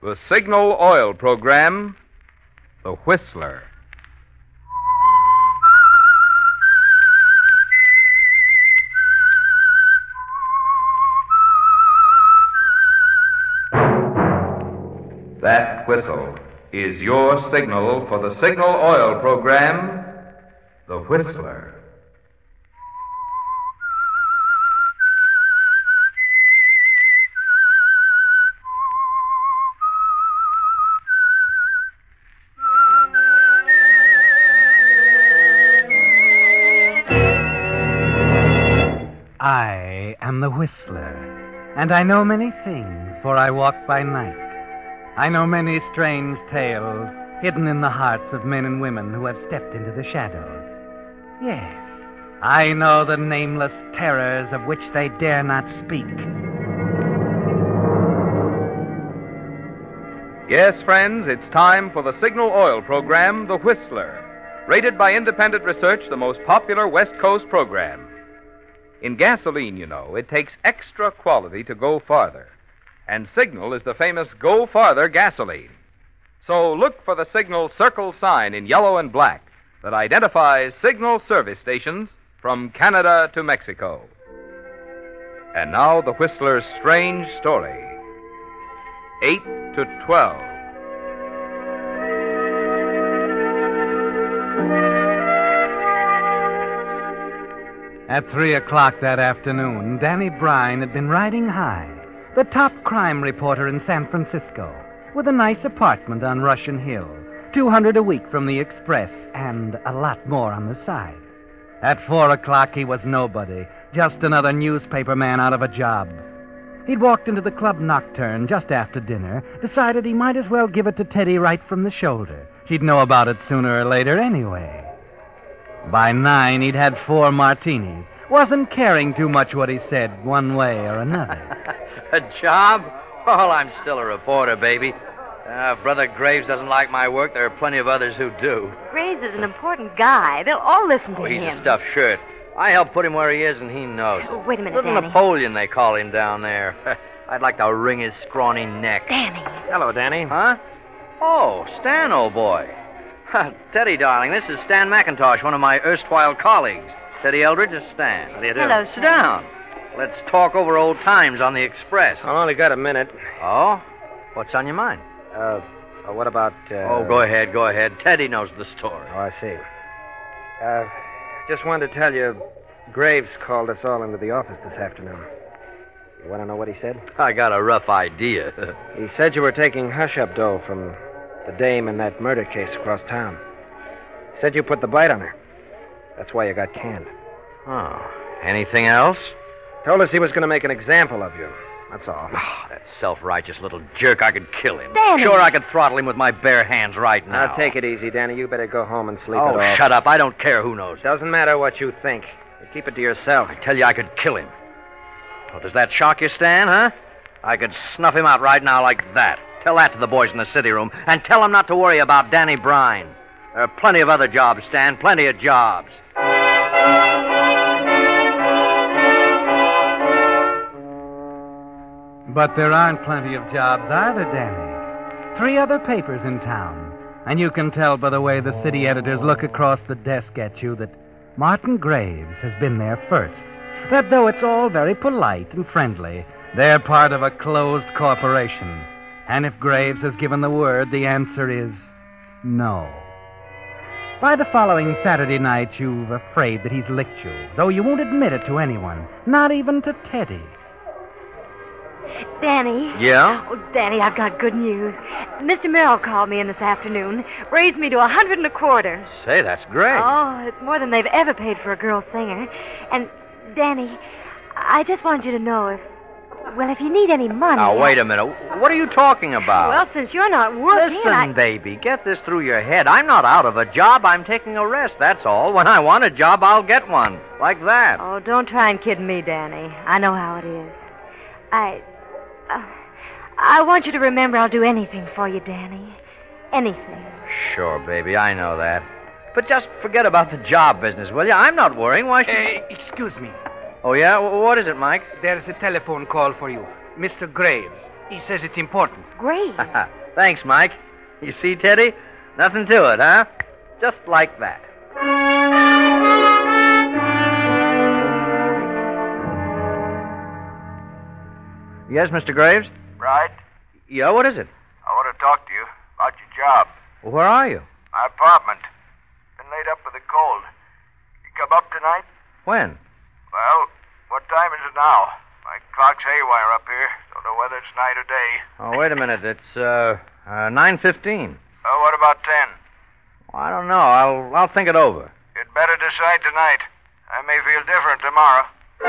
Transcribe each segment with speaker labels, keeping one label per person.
Speaker 1: The Signal Oil Program, The Whistler. That whistle is your signal for the Signal Oil Program, The Whistler.
Speaker 2: I am the Whistler, and I know many things, for I walk by night. I know many strange tales hidden in the hearts of men and women who have stepped into the shadows. Yes, I know the nameless terrors of which they dare not speak.
Speaker 1: Yes, friends, it's time for the Signal Oil Program, The Whistler, rated by independent research the most popular West Coast program. In gasoline, you know, it takes extra quality to go farther. And Signal is the famous Go Farther gasoline. So look for the Signal circle sign in yellow and black that identifies Signal service stations from Canada to Mexico. And now the Whistler's strange story. 8 to 12.
Speaker 2: At 3 o'clock that afternoon, Danny Brine had been riding high, the top crime reporter in San Francisco, with a nice apartment on Russian Hill, $200 a week from the Express, and a lot more on the side. At 4 o'clock, he was nobody, just another newspaper man out of a job. He'd walked into the Club Nocturne just after dinner, decided he might as well give it to Teddy right from the shoulder. She'd know about it sooner or later anyway. By 9, he'd had 4 martinis. Wasn't caring too much what he said, one way or another.
Speaker 3: A job? Well, I'm still a reporter, baby. If Brother Graves doesn't like my work, there are plenty of others who do.
Speaker 4: Graves is an important guy. They'll all listen to
Speaker 3: He's
Speaker 4: him.
Speaker 3: a stuffed shirt. I helped put him where he is, and he knows it.
Speaker 4: Oh, wait a minute,
Speaker 3: Little
Speaker 4: Danny.
Speaker 3: Napoleon, they call him down there. I'd like to wring his scrawny neck.
Speaker 4: Danny.
Speaker 5: Hello, Danny.
Speaker 3: Huh? Oh, Stan, old boy. Teddy, darling, this is Stan McIntosh, one of my erstwhile colleagues. Teddy Eldridge is Stan.
Speaker 5: How do you do?
Speaker 4: Hello,
Speaker 3: Sit down. Let's talk over old times on the Express.
Speaker 5: I only got a minute.
Speaker 3: Oh? What's on your mind?
Speaker 5: What about...
Speaker 3: Oh, go ahead, go ahead. Teddy knows the story.
Speaker 5: Oh, I see. Just wanted to tell you, Graves called us all into the office this afternoon. You want to know what he said?
Speaker 3: I got a rough idea.
Speaker 5: He said you were taking hush-up dough from the dame in that murder case across town. Said you put the bite on her. That's why you got canned.
Speaker 3: Oh, anything else?
Speaker 5: Told us he was going to make an example of you. That's all.
Speaker 3: Oh, that self-righteous little jerk. I could kill him.
Speaker 4: Danny!
Speaker 3: Sure, I could throttle him with my bare hands right now.
Speaker 5: Now, take it easy, Danny. You better go home and sleep
Speaker 3: Oh,
Speaker 5: it off.
Speaker 3: shut up. I don't care who knows.
Speaker 5: Doesn't matter what you think. You keep it to yourself.
Speaker 3: I tell you, I could kill him. Well, does that shock you, Stan, huh? I could snuff him out right now like that. Tell that to the boys in the city room, and tell them not to worry about Danny Brine. There are plenty of other jobs, Stan, plenty of jobs.
Speaker 2: But there aren't plenty of jobs either, Danny. 3 other papers in town. And you can tell by the way the city editors look across the desk at you that Martin Graves has been there first. That though it's all very polite and friendly, they're part of a closed corporation. And if Graves has given the word, the answer is no. By the following Saturday night, you're afraid that he's licked you, though you won't admit it to anyone, not even to Teddy.
Speaker 4: Danny.
Speaker 3: Yeah?
Speaker 4: Oh, Danny, I've got good news. Mr. Merrill called me in this afternoon, raised me to $125.
Speaker 3: Say, that's great.
Speaker 4: Oh, it's more than they've ever paid for a girl singer. And, Danny, I just wanted you to know if you need any money...
Speaker 3: Now, wait a minute. What are you talking about?
Speaker 4: Well, since you're not working...
Speaker 3: Listen, baby, get this through your head. I'm not out of a job. I'm taking a rest, that's all. When I want a job, I'll get one. Like that.
Speaker 4: Oh, don't try and kid me, Danny. I know how it is. I want you to remember I'll do anything for you, Danny. Anything.
Speaker 3: Sure, baby, I know that. But just forget about the job business, will you? I'm not worrying. Why should...
Speaker 2: Excuse me.
Speaker 3: Oh, yeah? What is it, Mike?
Speaker 2: There's a telephone call for you. Mr. Graves. He says it's important.
Speaker 4: Graves.
Speaker 3: Thanks, Mike. You see, Teddy? Nothing to it, huh? Just like that. Yes, Mr. Graves?
Speaker 6: Right?
Speaker 3: Yeah, what is it?
Speaker 6: I want to talk to you about your job.
Speaker 3: Well, where are you?
Speaker 6: My apartment. Been laid up with a cold. You come up tonight?
Speaker 3: When?
Speaker 6: Well, what time is it now? My clock's haywire up here. Don't know whether it's night or day.
Speaker 3: Oh, wait a minute. It's 9:15.
Speaker 6: Oh, what about 10?
Speaker 3: I don't know. I'll think it over.
Speaker 6: You'd better decide tonight. I may feel different tomorrow.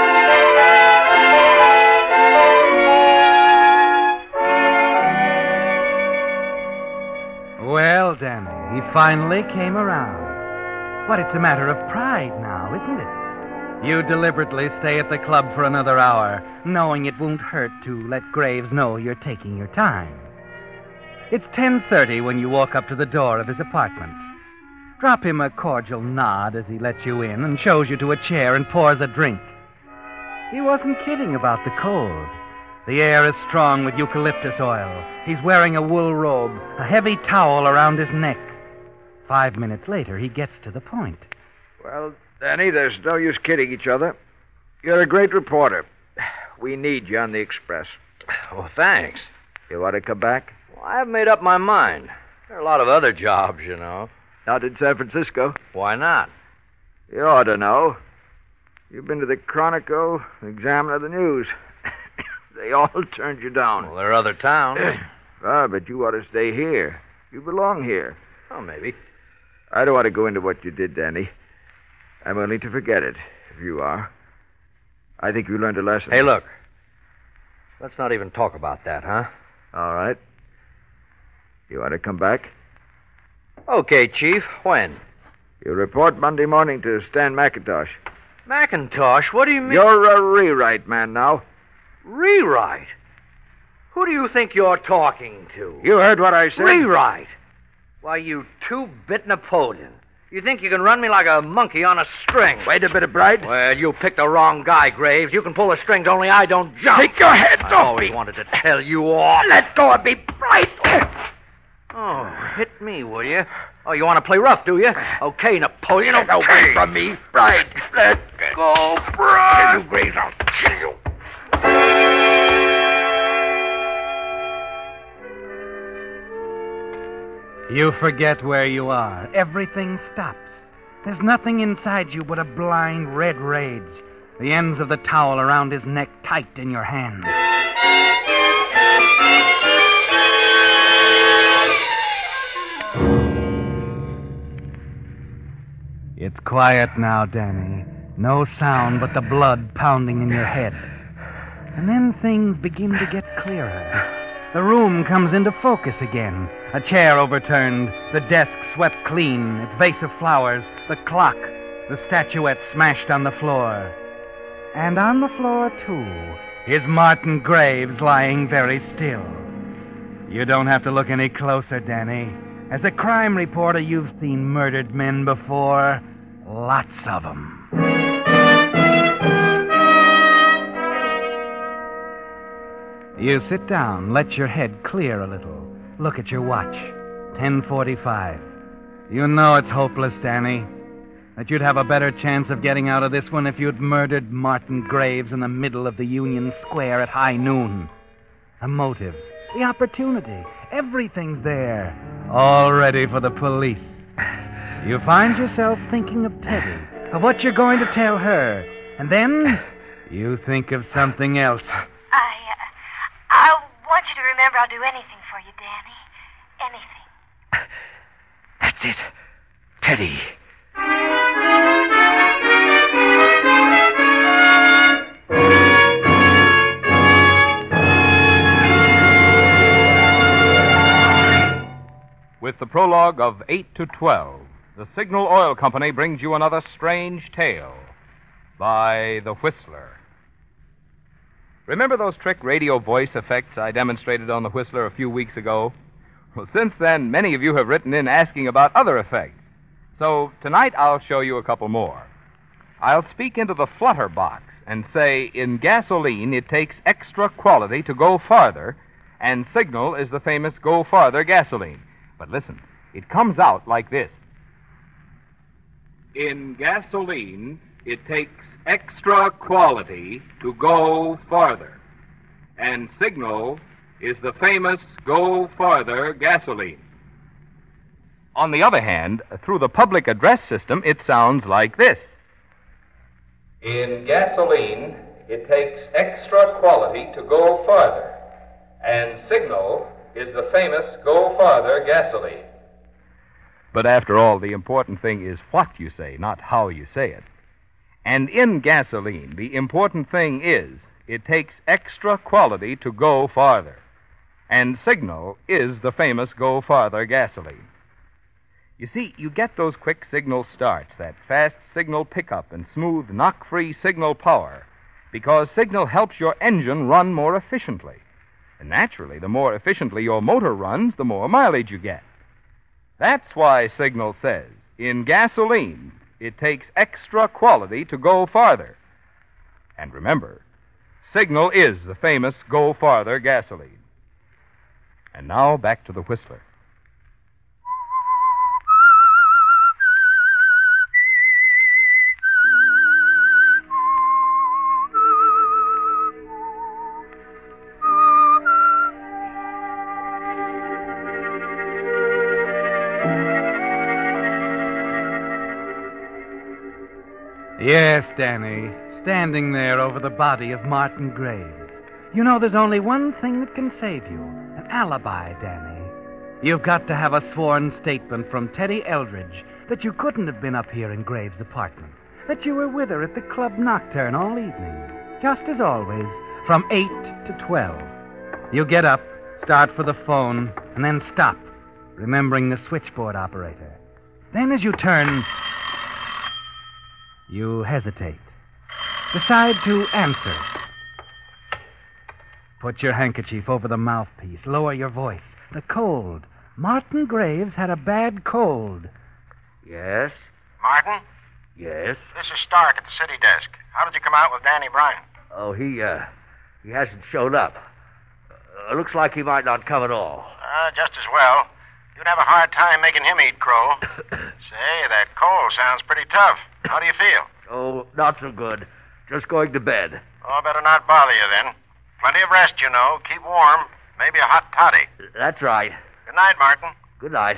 Speaker 2: Well, Danny, he finally came around. But it's a matter of pride now, isn't it? You deliberately stay at the club for another hour, knowing it won't hurt to let Graves know you're taking your time. It's 10:30 when you walk up to the door of his apartment. Drop him a cordial nod as he lets you in and shows you to a chair and pours a drink. He wasn't kidding about the cold. The air is strong with eucalyptus oil. He's wearing a wool robe, a heavy towel around his neck. 5 minutes later, he gets to the point.
Speaker 5: Well, Danny, there's no use kidding each other. You're a great reporter. We need you on the Express.
Speaker 3: Oh, thanks.
Speaker 5: You want to come back?
Speaker 3: Well, I've made up my mind. There are a lot of other jobs, you know.
Speaker 5: Not in San Francisco.
Speaker 3: Why not?
Speaker 5: You ought to know. You've been to the Chronicle, the Examiner, the News. They all turned you down.
Speaker 3: Well, there are other towns.
Speaker 5: But you ought to stay here. You belong here.
Speaker 3: Oh, maybe.
Speaker 5: I don't want to go into what you did, Danny. I'm willing to forget it, if you are. I think you learned a lesson.
Speaker 3: Hey, look. Let's not even talk about that, huh?
Speaker 5: All right. You want to come back?
Speaker 3: Okay, Chief. When?
Speaker 5: You report Monday morning to Stan McIntosh.
Speaker 3: McIntosh? What do you mean?
Speaker 5: You're a rewrite man now.
Speaker 3: Rewrite? Who do you think you're talking to?
Speaker 5: You heard what I said.
Speaker 3: Rewrite? Why, you two-bit Napoleon. You think you can run me like a monkey on a string?
Speaker 5: Wait a minute, Bright.
Speaker 3: Well, you picked the wrong guy, Graves. You can pull the strings, only I don't jump.
Speaker 5: Take your hands
Speaker 3: I
Speaker 5: off
Speaker 3: always
Speaker 5: me.
Speaker 3: wanted to tell you off.
Speaker 5: Let go of me, Bright.
Speaker 3: Oh, hit me, will you? Oh, you want to play rough, do you? Okay, Napoleon,
Speaker 5: Get away from me, Bright. Let go, Bright. You Graves, I'll kill you.
Speaker 2: You forget where you are. Everything stops. There's nothing inside you but a blind red rage. The ends of the towel around his neck tight in your hands. It's quiet now, Danny. No sound but the blood pounding in your head. And then things begin to get clearer. The room comes into focus again. A chair overturned, the desk swept clean, its vase of flowers, the clock, the statuette smashed on the floor. And on the floor, too, is Martin Graves lying very still. You don't have to look any closer, Danny. As a crime reporter, you've seen murdered men before. Lots of them. You sit down, let your head clear a little. Look at your watch. 10:45. You know it's hopeless, Danny. That you'd have a better chance of getting out of this one if you'd murdered Martin Graves in the middle of the Union Square at high noon. The motive, the opportunity, everything's there. All ready for the police. You find yourself thinking of Teddy, of what you're going to tell her. And then you think of something else.
Speaker 4: I want you to remember I'll do anything for you, Danny. Anything.
Speaker 5: That's it. Teddy.
Speaker 1: With the prologue of 8 to 12, the Signal Oil Company brings you another strange tale by The Whistler. Remember those trick radio voice effects I demonstrated on The Whistler a few weeks ago? Well, since then, many of you have written in asking about other effects. So tonight I'll show you a couple more. I'll speak into the flutter box and say, in gasoline, it takes extra quality to go farther, And Signal is the famous Go Farther gasoline. But listen, it comes out like this. In gasoline, it takes extra quality to go farther. And Signal is the famous Go Farther gasoline. On the other hand, through the public address system, it sounds like this. In gasoline, it takes extra quality to go farther. And Signal is the famous Go Farther gasoline. But after all, the important thing is what you say, not how you say it. And in gasoline, the important thing is it takes extra quality to go farther. And Signal is the famous Go Farther gasoline. You see, you get those quick signal starts, that fast signal pickup and smooth knock-free signal power, because Signal helps your engine run more efficiently. And naturally, the more efficiently your motor runs, the more mileage you get. That's why Signal says, in gasoline, it takes extra quality to go farther. And remember, Signal is the famous Go Farther gasoline. And now back to the Whistler.
Speaker 2: Yes, Danny, standing there over the body of Martin Graves. You know, there's only one thing that can save you. An alibi, Danny. You've got to have a sworn statement from Teddy Eldridge that you couldn't have been up here in Graves' apartment, that you were with her at the club nocturne all evening, just as always, from 8 to 12. You get up, start for the phone, and then stop, remembering the switchboard operator. Then as you turn, you hesitate. Decide to answer. Put your handkerchief over the mouthpiece. Lower your voice. The cold. Martin Graves had a bad cold.
Speaker 3: Yes?
Speaker 6: Martin,
Speaker 3: Yes?
Speaker 6: this is Stark at the city desk. How did you come out with Danny Bryan?
Speaker 3: Oh, he hasn't showed up. Looks like he might not come at all.
Speaker 6: Just as well. You'd have a hard time making him eat crow. Say, that cold sounds pretty tough. How do you feel?
Speaker 3: Oh, not so good. Just going to bed.
Speaker 6: Oh, better not bother you then. Plenty of rest, you know. Keep warm. Maybe a hot toddy.
Speaker 3: That's right.
Speaker 6: Good night, Martin.
Speaker 3: Good night.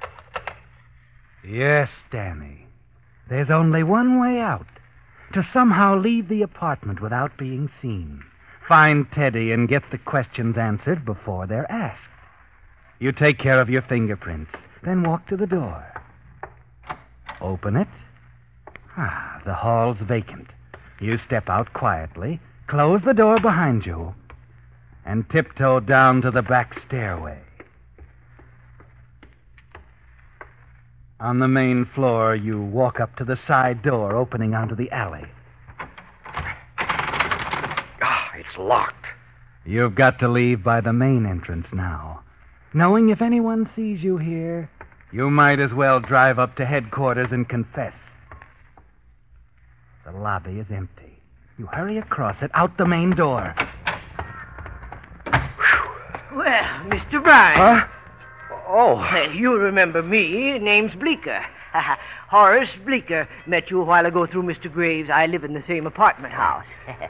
Speaker 2: Yes, Danny. There's only one way out. To somehow leave the apartment without being seen. Find Teddy and get the questions answered before they're asked. You take care of your fingerprints, then walk to the door. Open it. The hall's vacant. You step out quietly, close the door behind you, and tiptoe down to the back stairway. On the main floor, you walk up to the side door opening onto the alley.
Speaker 3: It's locked.
Speaker 2: You've got to leave by the main entrance now. Knowing if anyone sees you here, you might as well drive up to headquarters and confess. The lobby is empty. You hurry across it, out the main door.
Speaker 7: Well, Mr. Bryan.
Speaker 3: Huh? Oh.
Speaker 7: You remember me. Name's Bleeker. Horace Bleeker. Met you a while ago through Mr. Graves. I live in the same apartment house.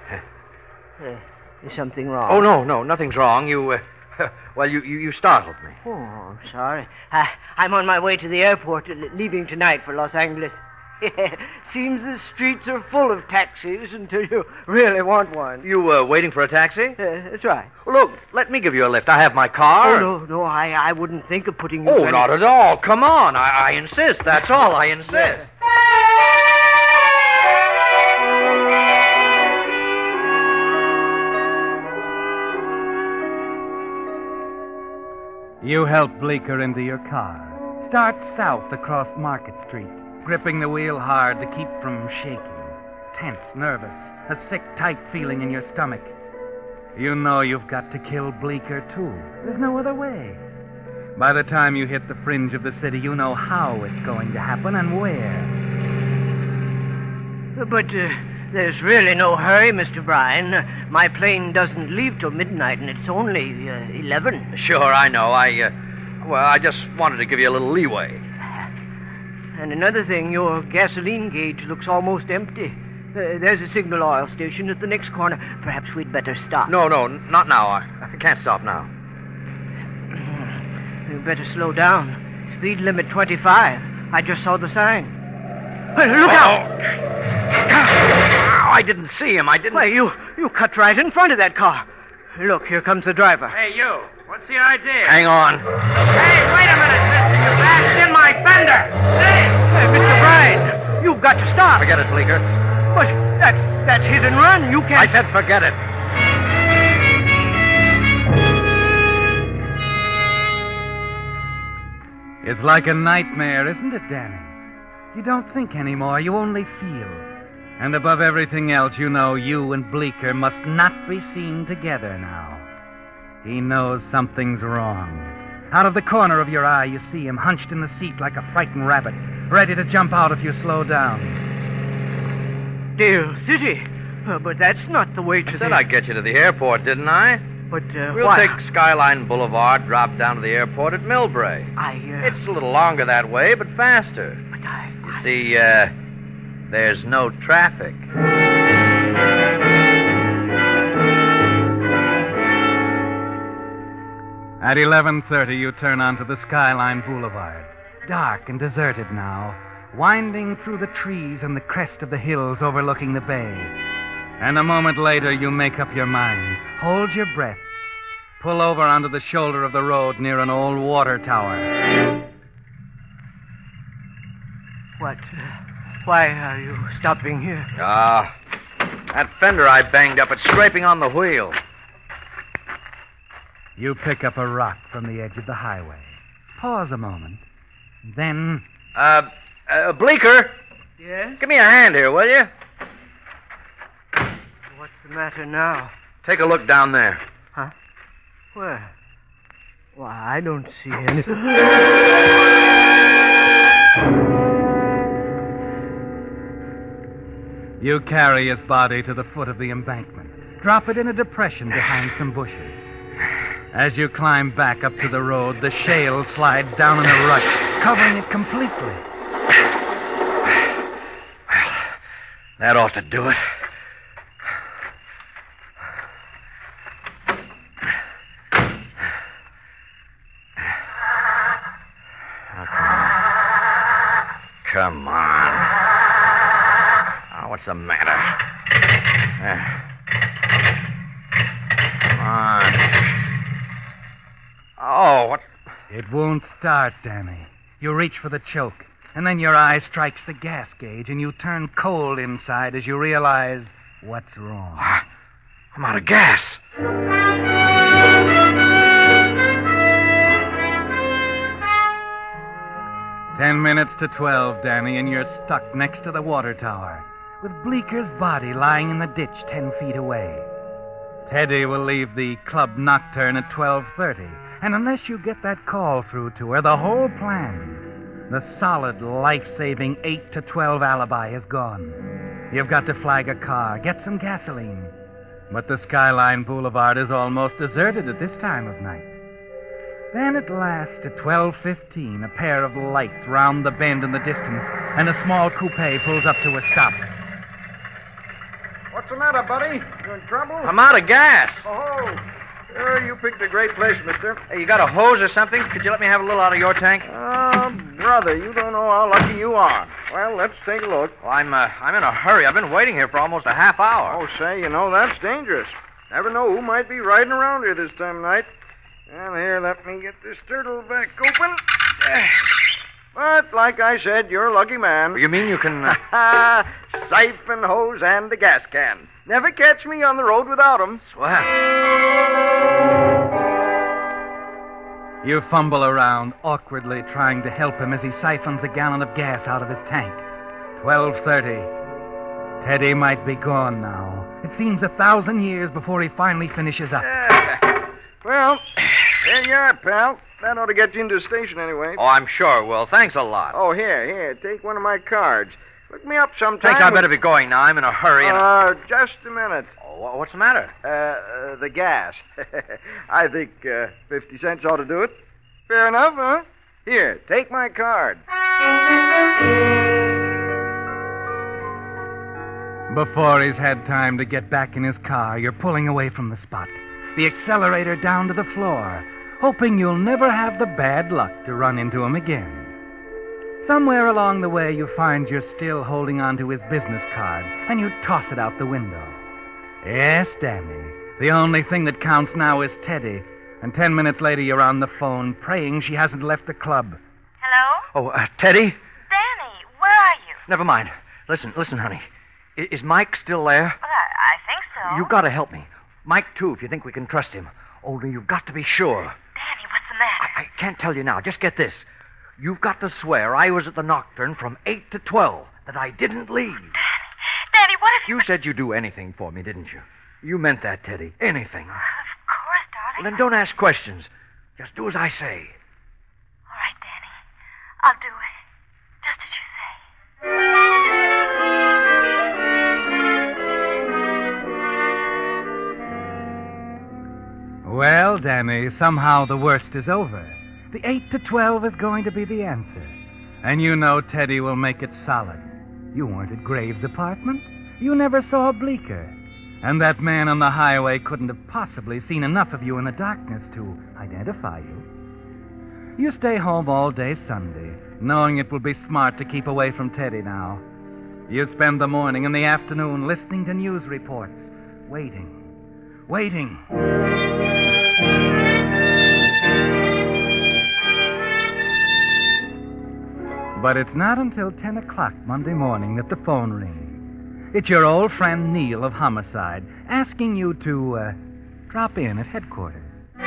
Speaker 7: Is something wrong?
Speaker 3: Oh, no, nothing's wrong. You startled me.
Speaker 7: Oh, I'm sorry. I'm on my way to the airport, leaving tonight for Los Angeles. Seems the streets are full of taxis until you really want one.
Speaker 3: You waiting for a taxi?
Speaker 7: That's right.
Speaker 3: Well, look, let me give you a lift. I have my car.
Speaker 7: Oh, no, I wouldn't think of putting you...
Speaker 3: Oh, not at all. Come on. I insist. That's all. I insist.
Speaker 2: You help Bleeker into your car. Start south across Market Street, gripping the wheel hard to keep from shaking. Tense, nervous, a sick, tight feeling in your stomach. You know you've got to kill Bleeker, too. There's no other way. By the time you hit the fringe of the city, you know how it's going to happen and where.
Speaker 7: But There's really no hurry, Mr. Bryan. My plane doesn't leave till midnight, and it's only 11.
Speaker 3: Sure, I know. I just wanted to give you a little leeway.
Speaker 7: And another thing, your gasoline gauge looks almost empty. There's a signal oil station at the next corner. Perhaps we'd better stop.
Speaker 3: No, not now. I can't stop now.
Speaker 7: You better slow down. Speed limit 25. I just saw the sign. Look out!
Speaker 3: I didn't see him. I didn't...
Speaker 7: Why, you cut right in front of that car. Look, here comes the driver.
Speaker 8: Hey, you. What's the idea?
Speaker 3: Hang on.
Speaker 8: Hey, wait a minute, mister. You bashed in my fender. Hey!
Speaker 7: Hey, Mr. Bryan, you've got to stop.
Speaker 3: Forget it, Bleecker.
Speaker 7: But that's hit and run. You can't...
Speaker 3: I said forget it.
Speaker 2: It's like a nightmare, isn't it, Danny? You don't think anymore, you only feel. And above everything else, you know you and Bleecker must not be seen together now. He knows something's wrong. Out of the corner of your eye, you see him hunched in the seat like a frightened rabbit, ready to jump out if you slow down.
Speaker 7: Dale City? But that's not the way to
Speaker 3: I said I'd get you to the airport, didn't I?
Speaker 7: But,
Speaker 3: We'll
Speaker 7: why?
Speaker 3: take Skyline Boulevard, drop down to the airport at Millbrae. It's a little longer that way, but faster.
Speaker 7: But
Speaker 3: You see, there's no traffic.
Speaker 2: At 11:30, you turn onto the Skyline Boulevard. Dark and deserted now, winding through the trees and the crest of the hills overlooking the bay. And a moment later, you make up your mind. Hold your breath. Pull over onto the shoulder of the road near an old water tower.
Speaker 7: What? Why are you stopping here?
Speaker 3: That fender I banged up, it's scraping on the wheel.
Speaker 2: You pick up a rock from the edge of the highway. Pause a moment. Then...
Speaker 3: Bleecker,
Speaker 7: Yes?
Speaker 3: give me a hand here, will you?
Speaker 7: What's the matter now?
Speaker 3: Take a look down there.
Speaker 7: Huh? Where? Why, I don't see any...
Speaker 2: You carry his body to the foot of the embankment. Drop it in a depression behind some bushes. As you climb back up to the road, the shale slides down in a rush, covering it completely.
Speaker 3: That ought to do it. Come on. Oh, what's the matter? Come on. Oh, what?
Speaker 2: It won't start, Danny. You reach for the choke, and then your eye strikes the gas gauge, and you turn cold inside as you realize what's wrong.
Speaker 3: I'm out of gas.
Speaker 2: 10 minutes to 12, Danny, and you're stuck next to the water tower, with Bleeker's body lying in the ditch 10 feet away. Teddy will leave the Club Nocturne at 12:30, and unless you get that call through to her, the whole plan, the solid, life-saving 8 to 12 alibi is gone. You've got to flag a car, get some gasoline. But the Skyline Boulevard is almost deserted at this time of night. Then at last, at 12:15, a pair of lights round the bend in the distance, and a small coupe pulls up to a stop.
Speaker 6: What's the matter, buddy? You in trouble?
Speaker 3: I'm out of gas.
Speaker 6: Oh, sure, you picked a great place, mister.
Speaker 3: Hey, you got a hose or something? Could you let me have a little out of your tank?
Speaker 6: Brother, you don't know how lucky you are. Well, let's take a look.
Speaker 3: Well, I'm in a hurry. I've been waiting here for almost a half hour.
Speaker 6: Oh, say, you know, that's dangerous. Never know who might be riding around here this time of night. Well, here, let me get this turtle back open. But, like I said, you're a lucky man.
Speaker 3: You mean you can...
Speaker 6: Siphon hose and the gas can. Never catch me on the road without 'em.
Speaker 3: Swell.
Speaker 2: You fumble around, awkwardly trying to help him as he siphons a gallon of gas out of his tank. 12:30. Teddy might be gone now. It seems 1,000 years before he finally finishes up.
Speaker 6: Well, there you are, pal. That ought to get you into the station anyway.
Speaker 3: Oh, I'm sure it will. Thanks a lot.
Speaker 6: Oh, here, take one of my cards. Look me up sometime.
Speaker 3: Thanks, I better be going now. I'm in a hurry.
Speaker 6: Just a minute.
Speaker 3: Oh, what's the matter?
Speaker 6: The gas. I think 50 cents ought to do it. Fair enough, huh? Here, take my card.
Speaker 2: Before he's had time to get back in his car, you're pulling away from the spot, the accelerator down to the floor, hoping you'll never have the bad luck to run into him again. Somewhere along the way, you find you're still holding on to his business card, and you toss it out the window. Yes, Danny. The only thing that counts now is Teddy. And 10 minutes later, you're on the phone, praying she hasn't left the club.
Speaker 4: Hello?
Speaker 3: Oh, Teddy?
Speaker 4: Danny, where are you?
Speaker 3: Never mind. Listen, honey. Is Mike still there?
Speaker 4: Well, I think so.
Speaker 3: You've got to help me. Mike, too, if you think we can trust him. Only you've got to be sure.
Speaker 4: Danny, what's the matter?
Speaker 3: I can't tell you now. Just get this. You've got to swear I was at the Nocturne from 8 to 12, that I didn't leave.
Speaker 4: Danny, what if
Speaker 3: You said you'd do anything for me, didn't you? You meant that, Teddy. Anything.
Speaker 4: Well, of course, darling.
Speaker 3: Well, then don't ask questions. Just do as I say.
Speaker 4: All right, Danny. I'll do it. Just as you say.
Speaker 2: Well, Danny, somehow the worst is over. The 8 to 12 is going to be the answer. And you know Teddy will make it solid. You weren't at Graves' apartment. You never saw Bleecker. And that man on the highway couldn't have possibly seen enough of you in the darkness to identify you. You stay home all day Sunday, knowing it will be smart to keep away from Teddy now. You spend the morning and the afternoon listening to news reports, waiting. But it's not until 10 o'clock Monday morning that the phone rings. It's your old friend Neil of Homicide asking you to drop in at headquarters.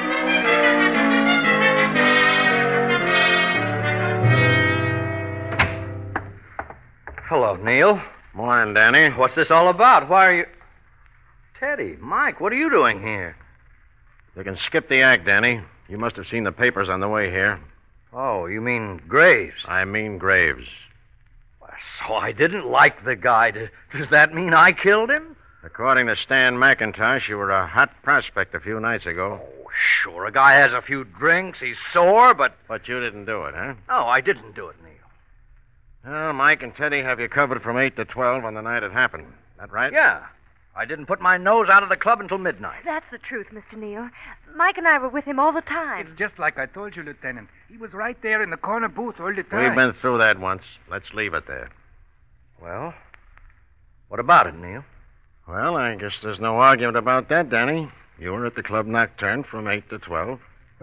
Speaker 3: Hello, Neil.
Speaker 9: Morning, Danny.
Speaker 3: What's this all about? Why are you... Teddy, Mike, what are you doing here?
Speaker 9: You can skip the act, Danny. You must have seen the papers on the way here.
Speaker 3: Oh, you mean Graves?
Speaker 9: I mean Graves.
Speaker 3: So I didn't like the guy. Does that mean I killed him?
Speaker 9: According to Stan McIntosh, you were a hot prospect a few nights ago.
Speaker 3: Oh, sure. A guy has a few drinks, he's sore, but...
Speaker 9: But you didn't do it, huh?
Speaker 3: No, I didn't do it, Neil.
Speaker 9: Well, Mike and Teddy have you covered from 8 to 12 on the night it happened. That right?
Speaker 3: Yeah. I didn't put my nose out of the club until midnight.
Speaker 4: That's the truth, Mr. Neil. Mike and I were with him all the time.
Speaker 2: It's just like I told you, Lieutenant. He was right there in the corner booth all the time.
Speaker 9: We've been through that once. Let's leave it there.
Speaker 3: Well, what about it, Neil?
Speaker 9: Well, I guess there's no argument about that, Danny. You were at the Club Nocturne from 8 to 12.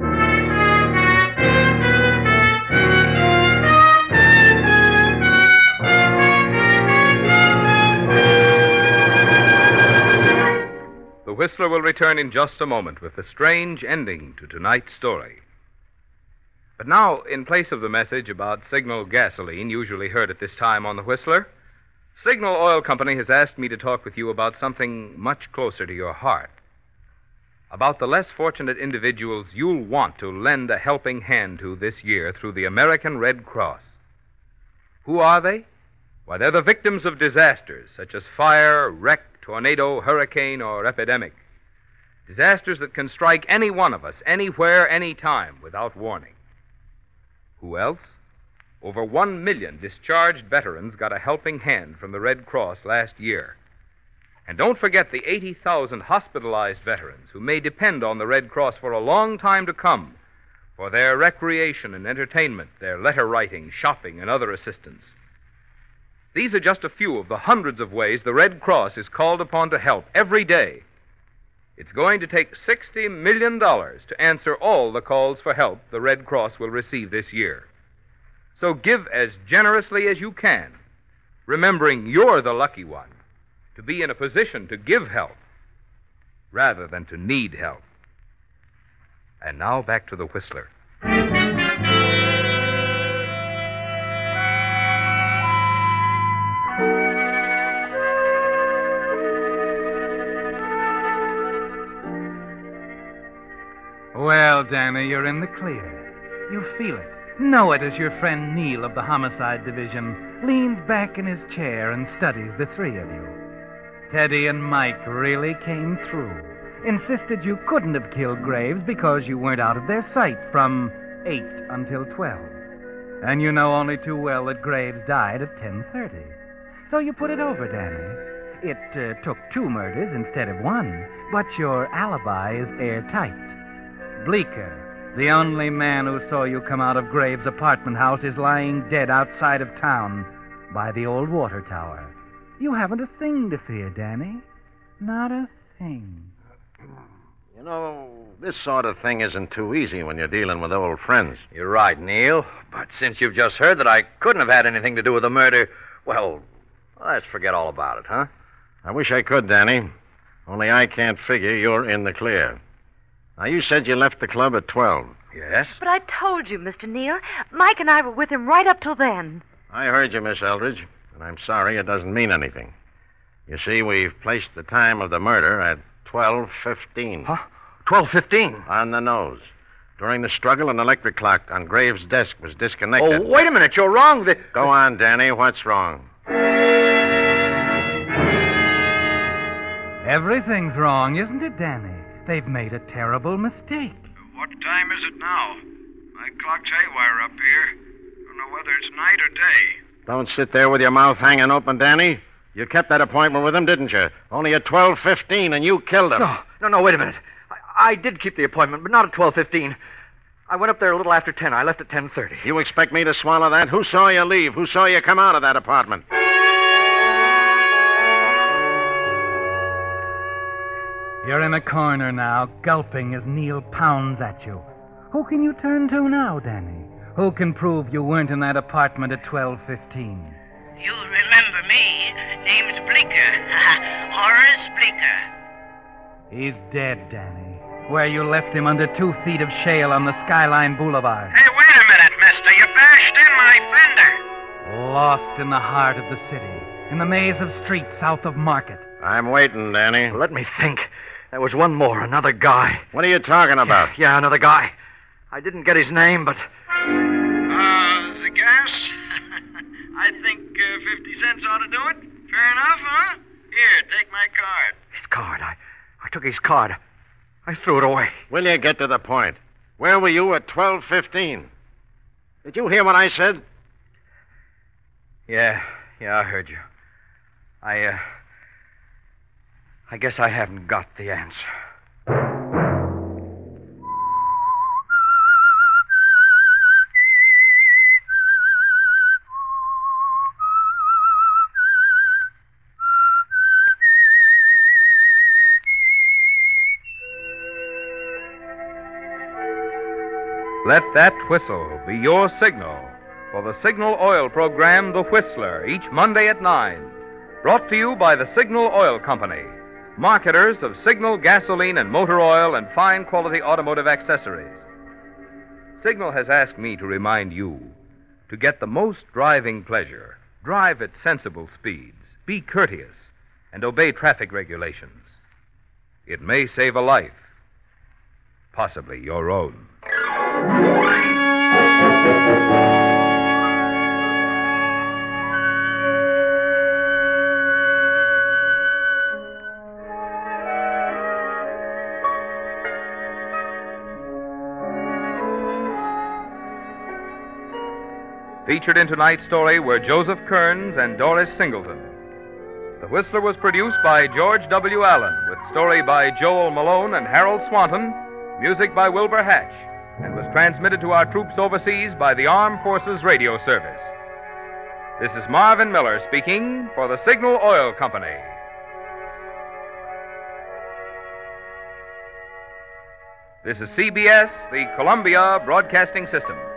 Speaker 1: The Whistler will return in just a moment with the strange ending to tonight's story. But now, in place of the message about Signal gasoline usually heard at this time on the Whistler, Signal Oil Company has asked me to talk with you about something much closer to your heart. About the less fortunate individuals you'll want to lend a helping hand to this year through the American Red Cross. Who are they? Why, they're the victims of disasters such as fire, wreck, tornado, hurricane, or epidemic. Disasters that can strike any one of us, anywhere, anytime, without warning. Who else? Over 1 million discharged veterans got a helping hand from the Red Cross last year. And don't forget the 80,000 hospitalized veterans who may depend on the Red Cross for a long time to come for their recreation and entertainment, their letter writing, shopping, and other assistance. These are just a few of the hundreds of ways the Red Cross is called upon to help every day. It's going to take $60 million to answer all the calls for help the Red Cross will receive this year. So give as generously as you can, remembering you're the lucky one to be in a position to give help rather than to need help. And now back to the Whistler.
Speaker 2: Well, Danny, you're in the clear. You feel it. Know it as your friend Neil of the Homicide Division leans back in his chair and studies the three of you. Teddy and Mike really came through. Insisted you couldn't have killed Graves because you weren't out of their sight from 8 until 12. And you know only too well that Graves died at 10:30. So you put it over, Danny. It took 2 murders instead of 1, but your alibi is airtight. Bleeker, the only man who saw you come out of Graves' apartment house, is lying dead outside of town by the old water tower. You haven't a thing to fear, Danny. Not a thing.
Speaker 9: You know, this sort of thing isn't too easy when you're dealing with old friends.
Speaker 3: You're right, Neil. But since you've just heard that I couldn't have had anything to do with the murder, well, let's forget all about it, huh?
Speaker 9: I wish I could, Danny. Only I can't figure you're in the clear. Now, you said you left the club at 12.
Speaker 3: Yes?
Speaker 4: But I told you, Mr. Neal. Mike and I were with him right up till then.
Speaker 9: I heard you, Miss Eldridge, and I'm sorry it doesn't mean anything. You see, we've placed the time of the murder at 12:15.
Speaker 3: Huh? 12:15?
Speaker 9: On the nose. During the struggle, an electric clock on Graves' desk was disconnected.
Speaker 3: Oh, wait a minute. You're wrong.
Speaker 9: Go on, Danny. What's wrong?
Speaker 2: Everything's wrong, isn't it, Danny? They've made a terrible mistake.
Speaker 6: What time is it now? My clock's haywire up here. Don't know whether it's night or day.
Speaker 9: Don't sit there with your mouth hanging open, Danny. You kept that appointment with him, didn't you? Only at 12:15, and you killed him.
Speaker 3: No, wait a minute. I did keep the appointment, but not at 12:15. I went up there a little after 10. I left at 10:30.
Speaker 9: You expect me to swallow that? Who saw you leave? Who saw you come out of that apartment?
Speaker 2: You're in a corner now, gulping as Neil pounds at you. Who can you turn to now, Danny? Who can prove you weren't in that apartment at 12:15?
Speaker 8: You remember me. Name's Bleeker. Horace Bleeker.
Speaker 2: He's dead, Danny. Where you left him under 2 feet of shale on the Skyline Boulevard.
Speaker 8: Hey, wait a minute, mister. You bashed in my fender.
Speaker 2: Lost in the heart of the city, in the maze of streets south of Market.
Speaker 9: I'm waiting, Danny.
Speaker 3: Let me think. There was one more, another guy.
Speaker 9: What are you talking about?
Speaker 3: Yeah, another guy. I didn't get his name, but...
Speaker 6: The gas? I think 50 cents ought to do it. Fair enough, huh? Here, take my card.
Speaker 3: His card. I took his card. I threw it away.
Speaker 9: Will you get to the point? Where were you at 12:15? Did you hear what I said?
Speaker 3: Yeah, I heard you. I guess I haven't got the answer.
Speaker 1: Let that whistle be your signal for the Signal Oil program, The Whistler, each Monday at 9. Brought to you by the Signal Oil Company, marketers of Signal gasoline and motor oil and fine quality automotive accessories. Signal has asked me to remind you to get the most driving pleasure. Drive at sensible speeds, be courteous, and obey traffic regulations. It may save a life, possibly your own. Featured in tonight's story were Joseph Kearns and Doris Singleton. The Whistler was produced by George W. Allen, with story by Joel Malone and Harold Swanton, music by Wilbur Hatch, and was transmitted to our troops overseas by the Armed Forces Radio Service. This is Marvin Miller speaking for the Signal Oil Company. This is CBS, the Columbia Broadcasting System.